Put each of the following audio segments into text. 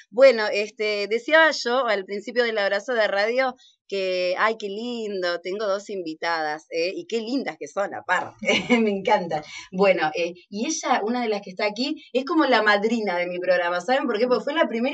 Bueno, decía yo al principio del abrazo de radio que, ay, qué lindo, tengo dos invitadas, y qué lindas que son, aparte, me encantan. Bueno, y ella, una de las que está aquí, es como la madrina de mi programa, ¿saben por qué? Porque fue la primera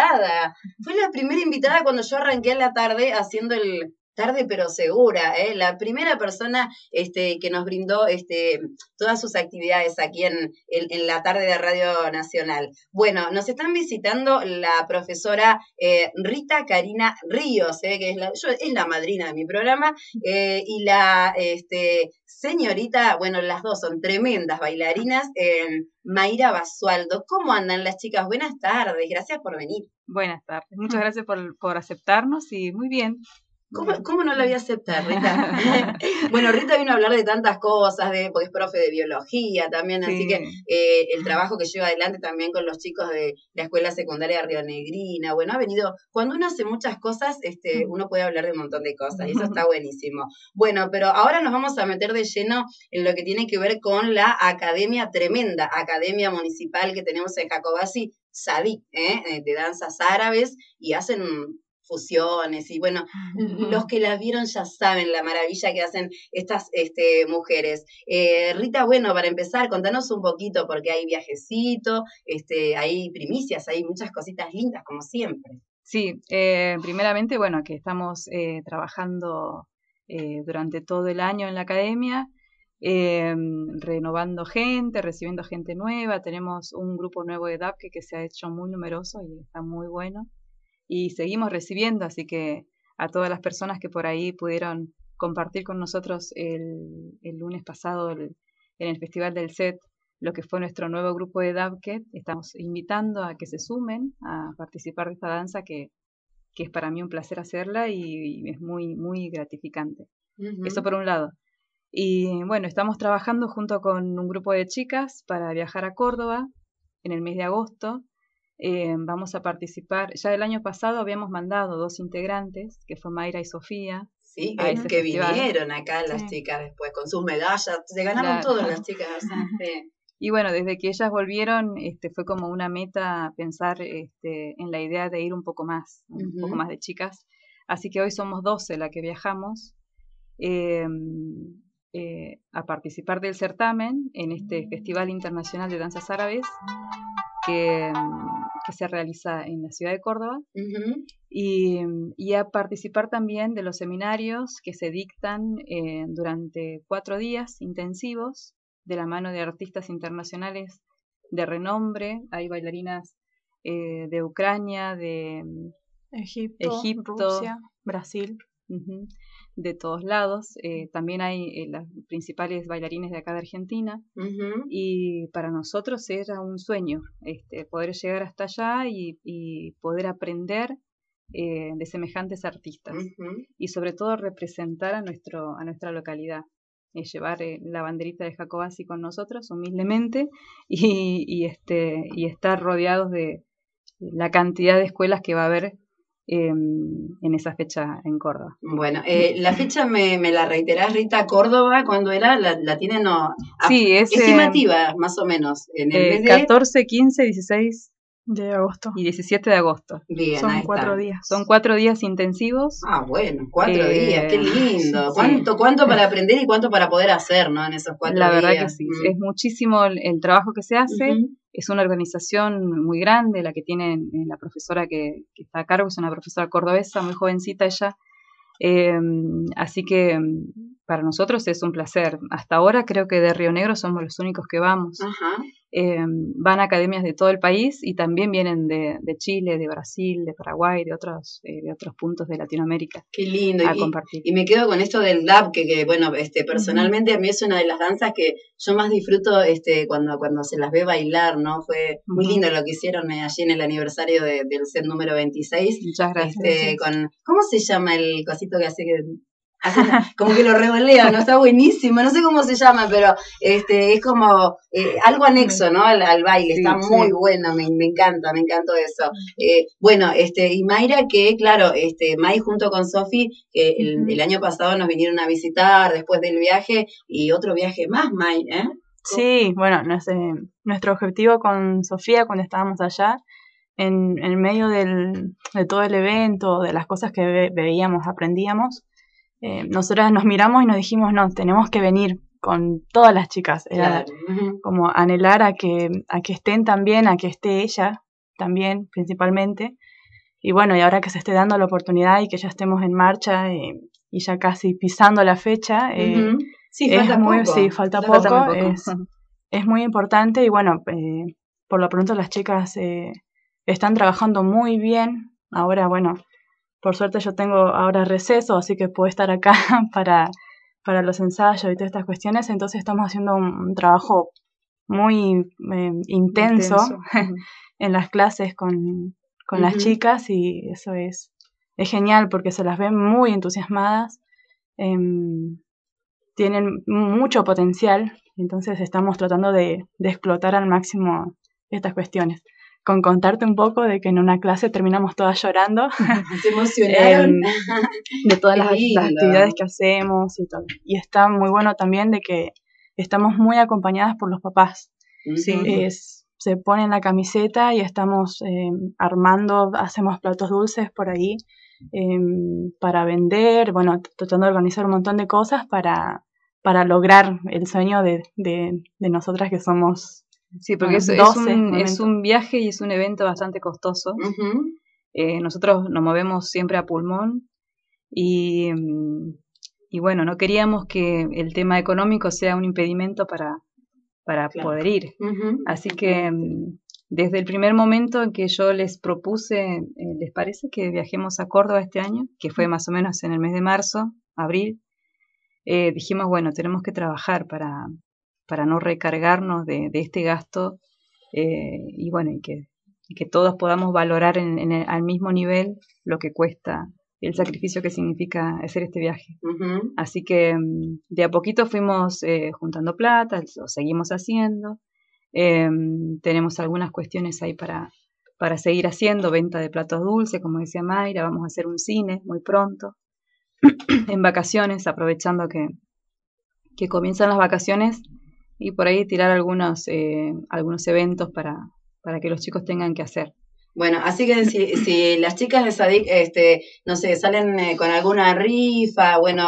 invitada cuando yo arranqué en la tarde haciendo tarde pero segura, la primera persona que nos brindó todas sus actividades aquí en la tarde de Radio Nacional. Bueno, nos están visitando la profesora Rita Karina Ríos, que es la madrina de mi programa, y la señorita, bueno, las dos son tremendas bailarinas, Mayra Basualdo. ¿Cómo andan las chicas? Buenas tardes, gracias por venir. Buenas tardes, muchas gracias por aceptarnos y muy bien. ¿Cómo no la voy a aceptar, Rita? Bueno, Rita vino a hablar de tantas cosas, porque es profe de biología también, sí. Así que el trabajo que lleva adelante también con los chicos de la escuela secundaria de Rionegrina, bueno, ha venido, cuando uno hace muchas cosas, uno puede hablar de un montón de cosas, y eso está buenísimo. Bueno, pero ahora nos vamos a meter de lleno en lo que tiene que ver con la academia, tremenda academia municipal que tenemos en Jacobasi, SADIC, de danzas árabes, y hacen fusiones, y bueno, los que las vieron ya saben la maravilla que hacen estas mujeres. Rita, bueno, para empezar, contanos un poquito, porque hay viajecito, hay primicias, hay muchas cositas lindas, como siempre. Sí, primeramente, bueno, que estamos trabajando durante todo el año en la academia, renovando gente, recibiendo gente nueva. Tenemos un grupo nuevo de DAPKE que se ha hecho muy numeroso y está muy bueno. Y seguimos recibiendo, así que a todas las personas que por ahí pudieron compartir con nosotros el lunes pasado en el Festival del Set lo que fue nuestro nuevo grupo de DAPKE, estamos invitando a que se sumen a participar de esta danza que es para mí un placer hacerla y es muy, muy gratificante. Eso por un lado. Y bueno, estamos trabajando junto con un grupo de chicas para viajar a Córdoba en el mes de agosto. Vamos a participar, ya el año pasado habíamos mandado 2 integrantes, que fue Mayra y Sofía. Sí, que vinieron acá las chicas después con sus medallas, se ganaron todas las chicas. O sea, Y bueno, desde que ellas volvieron, fue como una meta pensar en la idea de ir un poco más de chicas. Así que hoy somos 12 las que viajamos a participar del certamen en este Festival Internacional de Danzas Árabes que se realiza en la ciudad de Córdoba, y a participar también de los seminarios que se dictan durante 4 días intensivos de la mano de artistas internacionales de renombre. Hay bailarinas de Ucrania, de Egipto, Rusia, Brasil. De todos lados. También hay las principales bailarines de acá de Argentina. Y para nosotros era un sueño poder llegar hasta allá y poder aprender de semejantes artistas. Y sobre todo representar a nuestra localidad. Llevar la banderita de Jacobasi con nosotros humildemente y estar rodeados de la cantidad de escuelas que va a haber en esa fecha en Córdoba. Bueno, la fecha me la reiterás, Rita. Córdoba, ¿cuándo era? ¿La tienen? Sí, estimativa, más o menos. En el mes de 14, 15, 16 de agosto y 17 de agosto. Bien, son 4 días. Son 4 días intensivos. Ah, bueno, 4 días, qué lindo. ¿Cuánto para aprender y cuánto para poder hacer, ¿no? En esos 4 días. La verdad que sí, es muchísimo el trabajo que se hace. Es una organización muy grande la que tiene la profesora que está a cargo, es una profesora cordobesa, muy jovencita ella. Así que para nosotros es un placer. Hasta ahora creo que de Río Negro somos los únicos que vamos. Van a academias de todo el país y también vienen de Chile, de Brasil, de Paraguay, de otros puntos de Latinoamérica. Qué lindo. A compartir. Y me quedo con esto del DAP, que bueno, personalmente a mí es una de las danzas que yo más disfruto cuando se las ve bailar, ¿no? Fue muy lindo lo que hicieron allí en el aniversario del set número 26. Muchas gracias. ¿Cómo se llama el cosito que hace que como que lo revolea, ¿no? Está buenísimo, no sé cómo se llama, pero es como algo anexo, ¿no? Al baile, sí, está muy bueno, me encantó eso. Bueno, y Mayra, que claro, May junto con Sofi, que el año pasado nos vinieron a visitar después del viaje, y otro viaje más, May, ¿eh? Sí, bueno, nuestro objetivo con Sofía cuando estábamos allá en medio de todo el evento, de las cosas que veíamos, aprendíamos, nosotras nos miramos y nos dijimos, no, tenemos que venir con todas las chicas. Era como anhelar a que estén también, a que esté ella también, principalmente. Y bueno, y ahora que se esté dando la oportunidad y que ya estemos en marcha y ya casi pisando la fecha, sí, falta poco. Sí, falta poco. Es muy importante y bueno, por lo pronto las chicas están trabajando muy bien. Ahora, bueno, por suerte yo tengo ahora receso, así que puedo estar acá para los ensayos y todas estas cuestiones. Entonces estamos haciendo un trabajo muy intenso en las clases con las chicas y eso es genial porque se las ve muy entusiasmadas, tienen mucho potencial, entonces estamos tratando de explotar al máximo estas cuestiones. Con contarte un poco de que en una clase terminamos todas llorando. Se emocionaron. De todas las actividades que hacemos y todo. Y está muy bueno también de que estamos muy acompañadas por los papás. Sí. Se ponen la camiseta y estamos armando, hacemos platos dulces por ahí para vender, bueno, tratando de organizar un montón de cosas para lograr el sueño de nosotras que somos... Sí, porque es un viaje y es un evento bastante costoso. Nosotros nos movemos siempre a pulmón y bueno, no queríamos que el tema económico sea un impedimento para poder ir. Así que desde el primer momento en que yo les propuse, ¿les parece que viajemos a Córdoba este año? Que fue más o menos en el mes de marzo, abril. Dijimos, bueno, tenemos que trabajar para no recargarnos de este gasto y bueno, y que todos podamos valorar al mismo nivel lo que cuesta, el sacrificio que significa hacer este viaje. Así que de a poquito fuimos juntando plata, lo seguimos haciendo. Tenemos algunas cuestiones ahí para seguir haciendo, venta de platos dulces, como decía Mayra, vamos a hacer un cine muy pronto, en vacaciones, aprovechando que comienzan las vacaciones y por ahí tirar algunos eventos para que los chicos tengan que hacer. Bueno, así que si las chicas de Sadik, no sé, salen con alguna rifa, bueno,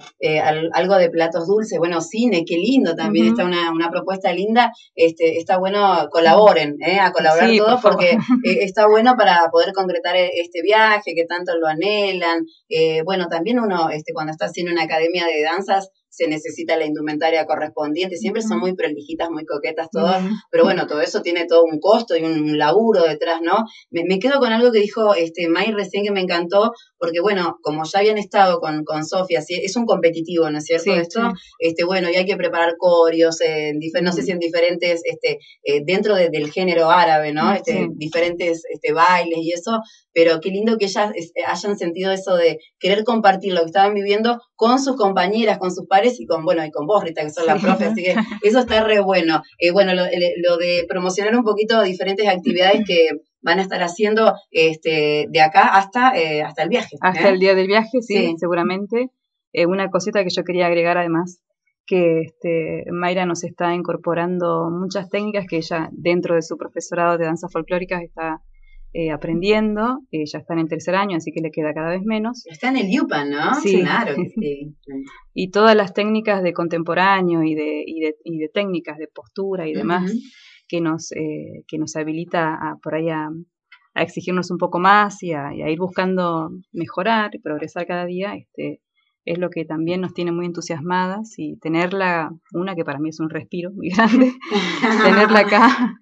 algo de platos dulces, bueno, cine, qué lindo también, está una propuesta linda, está bueno, colaboren, a colaborar todos porque está bueno para poder concretar este viaje que tanto lo anhelan. Bueno, también uno, cuando está haciendo una academia de danzas, se necesita la indumentaria correspondiente, siempre son muy prolijitas, muy coquetas todas, pero bueno, todo eso tiene todo un costo y un laburo detrás, ¿no? Me quedo con algo que dijo May recién que me encantó, porque bueno, como ya habían estado con Sofía, ¿sí? Es un competitivo, ¿no es cierto? Bueno, y hay que preparar coreos, no sé si en diferentes, dentro del género árabe, ¿no? Diferentes bailes y eso, pero qué lindo que ellas hayan sentido eso de querer compartir lo que estaban viviendo con sus compañeras, con sus pares y con vos, Rita, que sos la profe, así que eso está re bueno. Bueno, lo de promocionar un poquito diferentes actividades que van a estar haciendo de acá hasta el viaje. Hasta el día del viaje, sí. Seguramente. Una cosita que yo quería agregar además, que Mayra nos está incorporando muchas técnicas que ella dentro de su profesorado de danzas folclóricas está aprendiendo, ya está en el 3er año, así que le queda cada vez menos. Está en el UPAN, ¿no? Sí. Claro que sí. Y todas las técnicas de contemporáneo y de técnicas de postura y demás que nos habilita por ahí a exigirnos un poco más y a ir buscando mejorar y progresar cada día, es lo que también nos tiene muy entusiasmadas y tenerla, una que para mí es un respiro muy grande, tenerla acá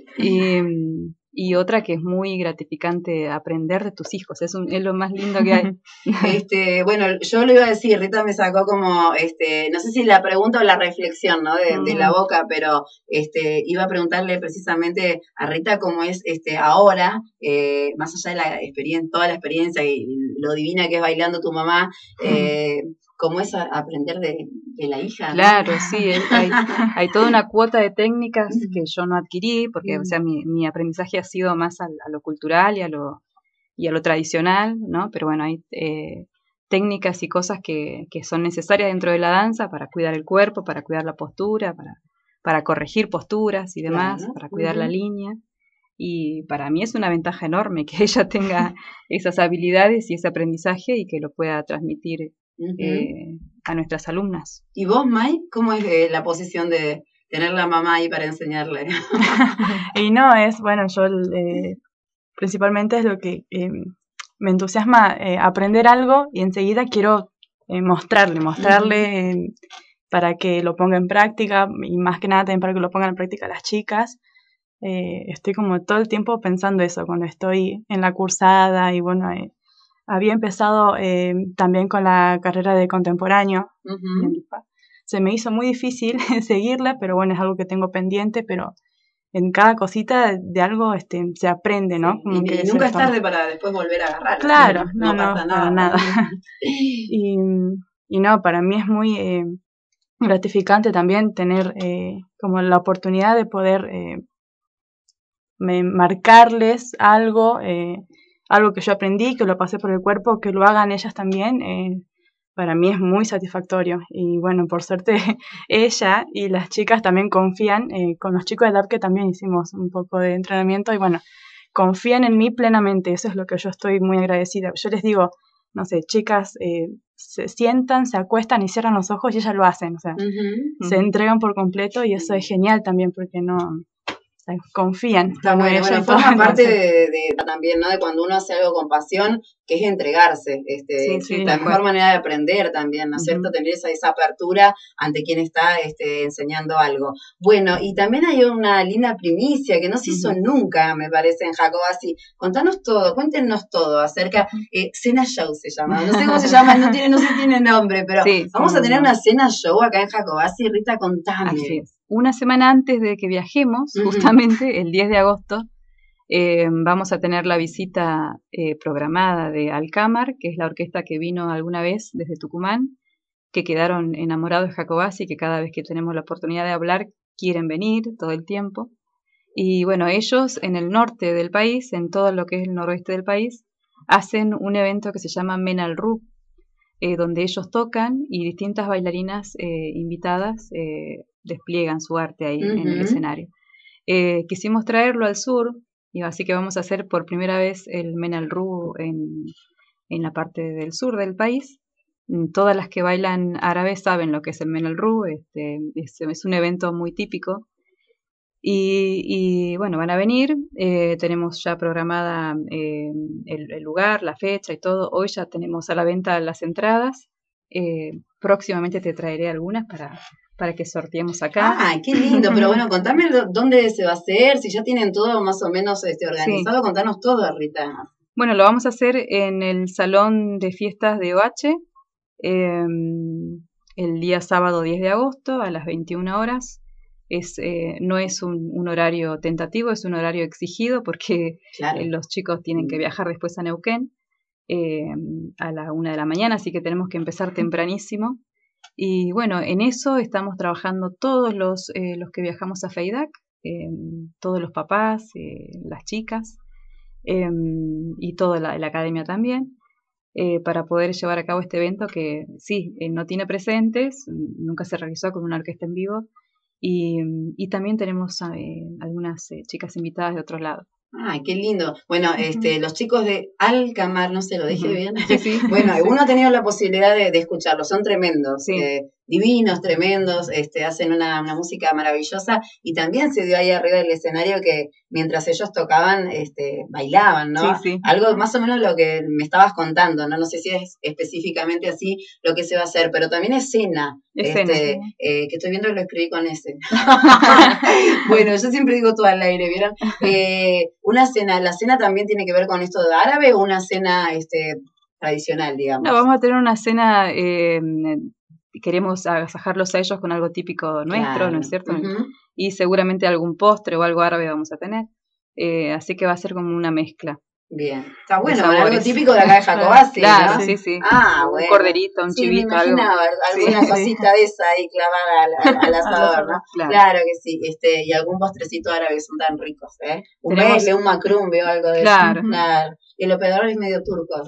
y otra que es muy gratificante aprender de tus hijos, es lo más lindo que hay. Bueno, yo lo iba a decir, Rita me sacó como, no sé si la pregunta o la reflexión, ¿no? De la boca, pero iba a preguntarle precisamente a Rita cómo es ahora, más allá de la experiencia, toda la experiencia y lo divina que es bailando tu mamá, cómo es aprender de la hija, ¿no? Claro, sí, hay toda una cuota de técnicas que yo no adquirí, porque o sea, mi aprendizaje ha sido más a lo cultural y a lo tradicional, ¿no? Pero bueno, hay técnicas y cosas que son necesarias dentro de la danza para cuidar el cuerpo, para cuidar la postura, para corregir posturas y demás, para cuidar la línea. y para mí es una ventaja enorme que ella tenga esas habilidades y ese aprendizaje y que lo pueda transmitir a nuestras alumnas. ¿Y vos, Mai, cómo es la posición de tener la mamá ahí para enseñarle? Y no, bueno, yo principalmente es lo que me entusiasma aprender algo y enseguida quiero mostrarle para que lo ponga en práctica y más que nada también para que lo pongan en práctica las chicas. Estoy como todo el tiempo pensando eso cuando estoy en la cursada y bueno, había empezado también con la carrera de contemporáneo. Se me hizo muy difícil seguirla, pero bueno, es algo que tengo pendiente, pero en cada cosita de algo se aprende, ¿no? Sí, y nunca es tarde para después volver a agarrarla. Claro, no pasa nada. Para nada. y no, para mí es muy gratificante también tener como la oportunidad de poder marcarles algo que yo aprendí, que lo pasé por el cuerpo, que lo hagan ellas también. Para mí es muy satisfactorio y bueno, por suerte ella y las chicas también confían, con los chicos de DAP que también hicimos un poco de entrenamiento y bueno, confían en mí plenamente, eso es lo que yo estoy muy agradecida. Yo les digo, no sé, chicas, se sientan, se acuestan y cierran los ojos y ellas lo hacen, o sea, se entregan por completo y eso es genial también porque no... confían. Está bueno, forma parte de también, ¿no? De cuando uno hace algo con pasión, que es entregarse. La mejor manera de aprender también, ¿no es cierto? Tener esa apertura ante quien está enseñando algo. Bueno, y también hay una linda primicia que no se hizo nunca, me parece, en Jacobasi. Contanos todo, cuéntenos todo acerca, Cena Show se llama, no sé cómo se llama, no sé si tiene nombre, pero vamos a tener una Cena Show acá en Jacobasi. Rita, contame. Así es. Una semana antes de que viajemos, justamente el 10 de agosto, vamos a tener la visita programada de Alcamar, que es la orquesta que vino alguna vez desde Tucumán, que quedaron enamorados de Jacobasi, que cada vez que tenemos la oportunidad de hablar quieren venir todo el tiempo. Y bueno, ellos en el norte del país, en todo lo que es el noroeste del país, hacen un evento que se llama Menal Ru, donde ellos tocan y distintas bailarinas invitadas despliegan su arte ahí en el escenario. Quisimos traerlo al sur, y así que vamos a hacer por primera vez el Menal Ru en la parte del sur del país. Todas las que bailan árabe saben lo que es el Menal Ru, es un evento muy típico. Y bueno, van a venir, tenemos ya programada el lugar, la fecha y todo. Hoy ya tenemos a la venta las entradas. Próximamente te traeré algunas para que sorteemos acá. ¡Ay, qué lindo! Pero bueno, contame dónde se va a hacer, si ya tienen todo más o menos organizado, contanos todo, Rita. Bueno, lo vamos a hacer en el Salón de Fiestas de OH, el día sábado 10 de agosto a las 21 horas. No es un horario tentativo, es un horario exigido porque los chicos tienen que viajar después a Neuquén a la 1 de la mañana, así que tenemos que empezar tempranísimo. Y bueno, en eso estamos trabajando todos los que viajamos a FEIDAC, todos los papás, las chicas y toda la academia también, para poder llevar a cabo este evento que sí, no tiene presentes, nunca se realizó con una orquesta en vivo. Y también tenemos algunas chicas invitadas de otro lado. Ay, qué lindo. Bueno, los chicos de Alcamar, no sé, ¿lo dije bien? Sí. Bueno, uno ha tenido la posibilidad de escucharlos, son tremendos, divinos, tremendos, hacen una música maravillosa y también se dio ahí arriba del escenario que mientras ellos tocaban, bailaban, ¿no? Sí. Algo más o menos lo que me estabas contando, ¿no? No sé si es específicamente así lo que se va a hacer, pero también escena. Que estoy viendo que lo escribí con ese. Bueno, yo siempre digo todo al aire, ¿vieron? Una cena, ¿la cena también tiene que ver con esto de árabe o una cena tradicional, digamos? No, vamos a tener una cena, queremos agasajarlos a ellos con algo típico nuestro, ¿no es cierto? Y seguramente algún postre o algo árabe vamos a tener, así que va a ser como una mezcla. Bien, está bueno, algo típico de acá de Jacobasi, claro, ¿no? Sí. Bueno. Un corderito, un chivito, me imaginaba alguna cosita de esa ahí clavada al asador, ¿no? Claro que sí, y algún postrecito árabe son tan ricos, ¿eh? Un mesle, un macrum, veo algo de eso. Claro. Y el operador es medio turco.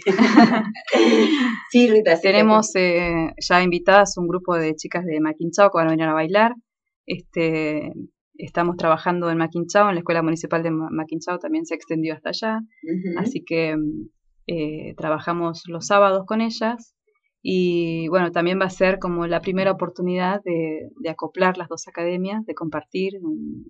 Sí, Rita. Sí, tenemos ya invitadas un grupo de chicas de Maquinchao que van a venir a bailar. estamos trabajando en Maquinchao, en la Escuela Municipal de Maquinchao también se extendió hasta allá, así que trabajamos los sábados con ellas y bueno, también va a ser como la primera oportunidad de acoplar las dos academias, de compartir un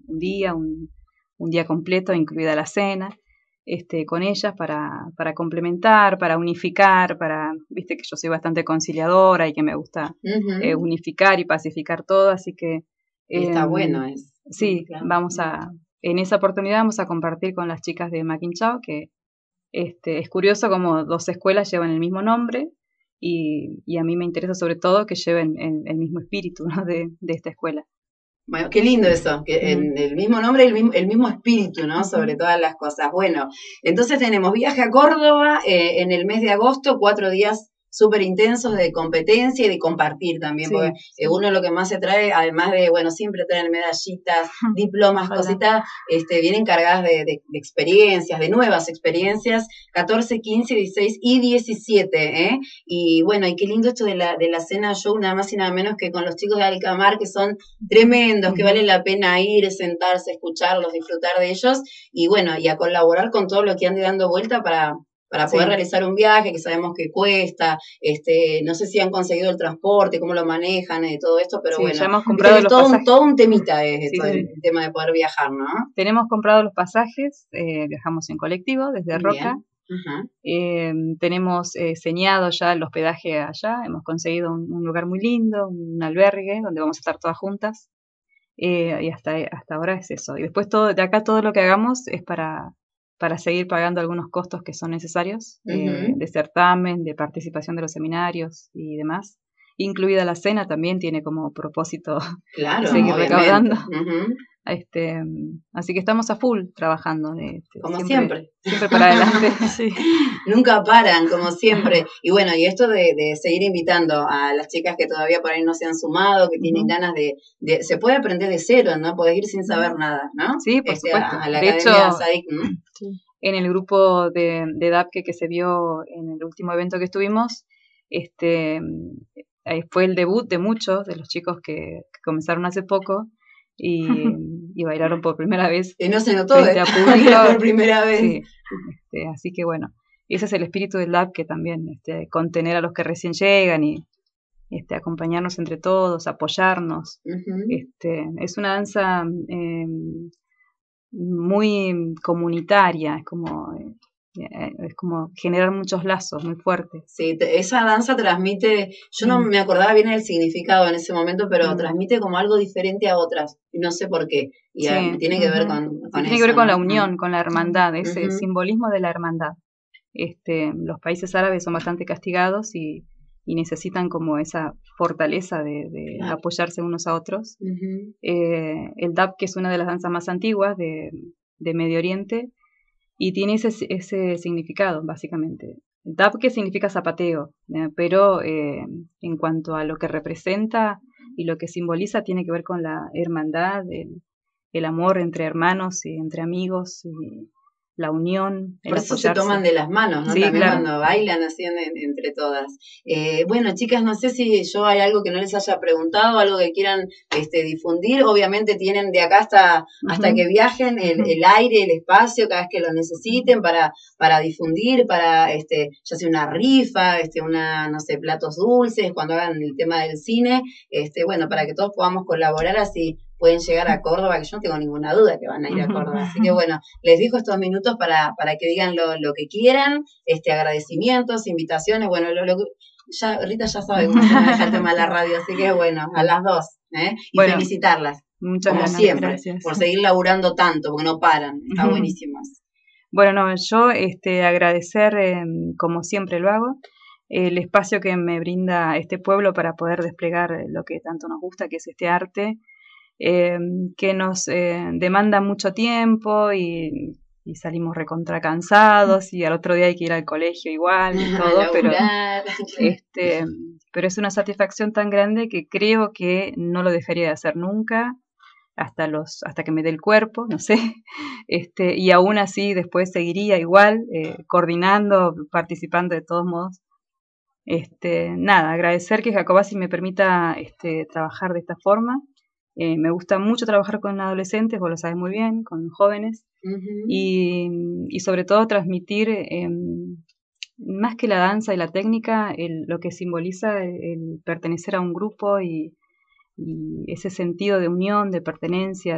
día completo, incluida la cena, con ellas para complementar, para unificar, viste que yo soy bastante conciliadora y que me gusta unificar y pacificar todo, así que está bueno eso. Sí, claro. En esa oportunidad vamos a compartir con las chicas de Maquinchao, que es curioso como dos escuelas llevan el mismo nombre y a mí me interesa sobre todo que lleven el mismo espíritu, ¿no? de esta escuela. Bueno, qué lindo eso, que el mismo nombre, el mismo espíritu, ¿no? Sobre todas las cosas. Bueno, entonces tenemos viaje a Córdoba en el mes de agosto, 4 días súper intensos de competencia y de compartir también, sí, porque uno lo que más se trae, además de, bueno, siempre traen medallitas, diplomas, cositas, vienen cargadas de experiencias, de nuevas experiencias, 14, 15, 16 y 17, ¿eh? Y bueno, y qué lindo esto de la cena show, nada más y nada menos que con los chicos de Alcamar, que son tremendos, que vale la pena ir, sentarse, escucharlos, disfrutar de ellos, y bueno, y a colaborar con todo lo que ande dando vuelta para poder realizar un viaje, que sabemos que cuesta, no sé si han conseguido el transporte, cómo lo manejan, todo esto, pero bueno, ya hemos comprado los pasajes. Todo un temita esto, el tema de poder viajar, ¿no? Tenemos comprado los pasajes, viajamos en colectivo desde Roca, tenemos señado ya el hospedaje allá, hemos conseguido un lugar muy lindo, un albergue donde vamos a estar todas juntas, y hasta ahora es eso. Y después de acá todo lo que hagamos es para seguir pagando algunos costos que son necesarios, de certamen, de participación de los seminarios y demás. Incluida la cena también tiene como propósito seguir recaudando. Así que estamos a full trabajando. Como siempre. Siempre para adelante. Sí. Nunca paran, como siempre. Y bueno, y esto de seguir invitando a las chicas que todavía por ahí no se han sumado, que tienen ganas de se puede aprender de cero, ¿no? Podés ir sin saber nada, ¿no? Sí, por supuesto. A la de Academia hecho, SAIC, en el grupo de DAPKE que se vio en el último evento que estuvimos, fue el debut de muchos de los chicos que comenzaron hace poco y bailaron por primera vez. Y no se notó a público por primera vez. Sí, así que bueno, ese es el espíritu del DAPKE también, contener a los que recién llegan y acompañarnos entre todos, apoyarnos. Es una danza muy comunitaria, es como generar muchos lazos muy fuertes. Sí, esa danza transmite, yo no me acordaba bien el significado en ese momento, pero transmite como algo diferente a otras, y no sé por qué, y tiene que ver con tiene eso, que ver con ¿no? la unión, con la hermandad, ese simbolismo de la hermandad. Los países árabes son bastante castigados y necesitan como esa fortaleza de apoyarse unos a otros. El DAPKE es una de las danzas más antiguas de Medio Oriente y tiene ese significado, básicamente. DAPKE significa zapateo, pero en cuanto a lo que representa y lo que simboliza, tiene que ver con la hermandad, el amor entre hermanos y entre amigos, y la unión, el Por eso apoyarse. Se toman de las manos, ¿no? Sí, también claro. Cuando bailan así entre todas. Bueno, chicas, no sé si yo hay algo que no les haya preguntado, algo que quieran difundir. Obviamente tienen de acá hasta que viajen el aire, el espacio, cada vez que lo necesiten para difundir, para ya sea una rifa, no sé, platos dulces, cuando hagan el tema del cine, bueno, para que todos podamos colaborar así. Pueden llegar a Córdoba, que yo no tengo ninguna duda que van a ir a Córdoba. Así que bueno, les dejo estos minutos para que digan lo que quieran, agradecimientos, invitaciones, bueno, ya Rita ya sabe cómo se maneja el tema de la radio, así que bueno, a las dos, y bueno, felicitarlas, muchas como gracias, siempre, gracias. Por seguir laburando tanto, porque no paran, está buenísimo. Bueno, no, yo agradecer, como siempre lo hago, el espacio que me brinda este pueblo para poder desplegar lo que tanto nos gusta, que es este arte, que nos demanda mucho tiempo y salimos recontra cansados y al otro día hay que ir al colegio igual y todo, pero es una satisfacción tan grande que creo que no lo dejaría de hacer nunca hasta que me dé el cuerpo, no sé, y aún así después seguiría igual, coordinando, participando de todos modos. Nada, agradecer que Jacobasi me permita trabajar de esta forma Me gusta mucho trabajar con adolescentes, vos lo sabes muy bien, con jóvenes, y sobre todo transmitir, más que la danza y la técnica, lo que simboliza el pertenecer a un grupo y ese sentido de unión, de pertenencia,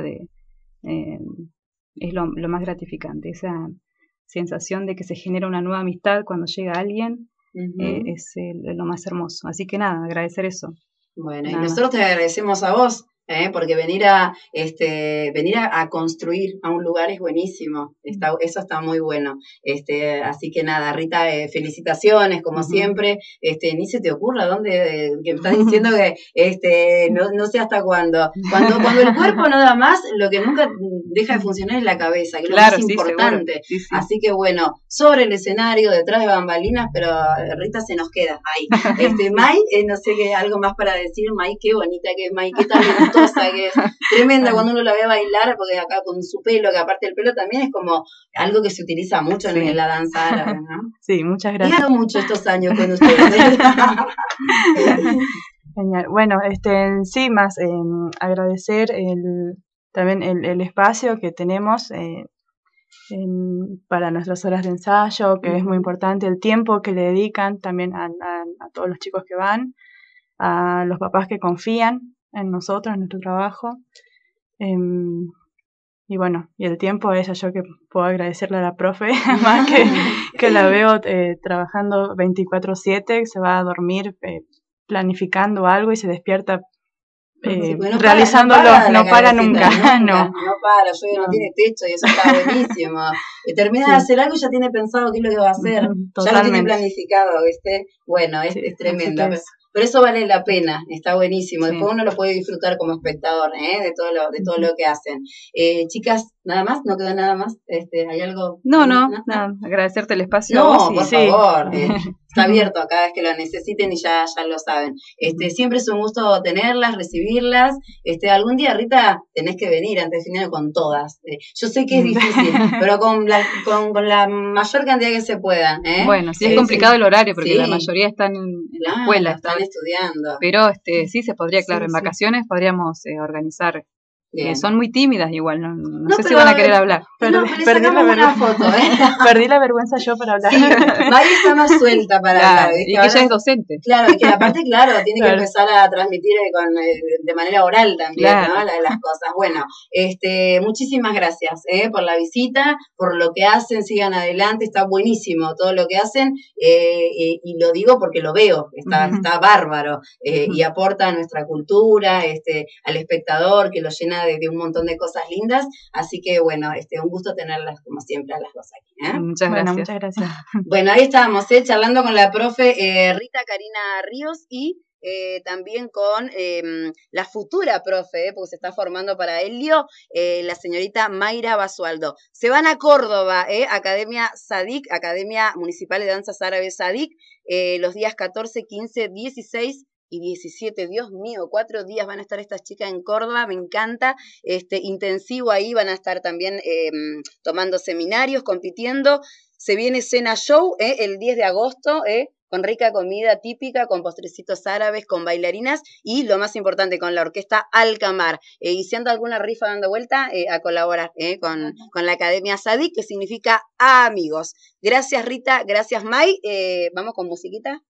es lo más gratificante, esa sensación de que se genera una nueva amistad cuando llega alguien, es lo más hermoso. Así que nada, agradecer eso. Bueno, y nosotros te agradecemos a vos, porque venir a construir a un lugar es buenísimo, eso está muy bueno. Así que nada, Rita, felicitaciones como siempre. Ni se te ocurra dónde, que me estás diciendo que no sé hasta cuándo. Cuando el cuerpo no da más, lo que nunca deja de funcionar es la cabeza, que es lo más importante. Sí, sí. Así que bueno, sobre el escenario, detrás de bambalinas, pero Rita se nos queda ahí. May, no sé qué, algo más para decir. May, qué bonita que es May, qué talentosa que es, tremenda cuando uno la ve bailar, porque acá con su pelo, que aparte el pelo también es como algo que se utiliza mucho en la danza árabe, ¿no? Sí, muchas gracias. He mucho estos años con ustedes. Genial. Bueno, sí, más agradecer también el espacio que tenemos para nuestras horas de ensayo, que es muy importante, el tiempo que le dedican también a todos los chicos que van, a los papás que confían en nosotros, en nuestro trabajo, y bueno, y el tiempo a ella, yo que puedo agradecerle a la profe, más que la veo trabajando 24/7, se va a dormir planificando algo y se despierta realizándolo, no para nunca. No para, no tiene techo y eso está buenísimo. Termina de hacer algo y ya tiene pensado qué es lo que va a hacer, ya lo tiene planificado, ¿viste? Bueno, es tremendo. Pero eso vale la pena, está buenísimo. Después uno lo puede disfrutar como espectador, de todo lo que hacen. Chicas, nada más, no queda nada más. ¿Hay algo? No, agradecerte el espacio. No, por favor. Está abierto a cada vez que lo necesiten y ya lo saben. Siempre es un gusto tenerlas, recibirlas. Algún día, Rita, tenés que venir antes de final con todas. Yo sé que es difícil, pero con la mayor cantidad que se pueda. Bueno, sí es complicado el horario porque la mayoría están en la escuela. Están estudiando. Pero sí se podría, claro, en vacaciones podríamos organizar. Son muy tímidas igual, no sé si van a querer hablar. Perdí una foto, Perdí la vergüenza yo para hablar. Sí, Mari está más suelta para hablar. Y que ella es docente. Claro, y que aparte, tiene que empezar a transmitir de manera oral también, ¿no? Las cosas. Bueno, muchísimas gracias por la visita, por lo que hacen, sigan adelante, está buenísimo todo lo que hacen, y lo digo porque lo veo, está bárbaro, y aporta a nuestra cultura, al espectador, que lo llena de un montón de cosas lindas, así que bueno, un gusto tenerlas como siempre a las dos aquí. Muchas gracias. Muchas gracias. Bueno, ahí estábamos, charlando con la profe Rita Karina Ríos y también con la futura profe, porque se está formando para Helio, la señorita Mayra Basualdo. Se van a Córdoba, Academia Sadik, Academia Municipal de Danzas Árabes Sadik, los días 14, 15, 16 y 17, Dios mío, 4 días van a estar estas chicas en Córdoba, me encanta, intensivo ahí, van a estar también tomando seminarios, compitiendo, se viene cena show, el 10 de agosto, con rica comida típica, con postrecitos árabes, con bailarinas y lo más importante, con la orquesta Alcamar. Y si anda alguna rifa dando vuelta, a colaborar con la Academia Sadik, que significa amigos. Gracias Rita, gracias May, vamos con musiquita.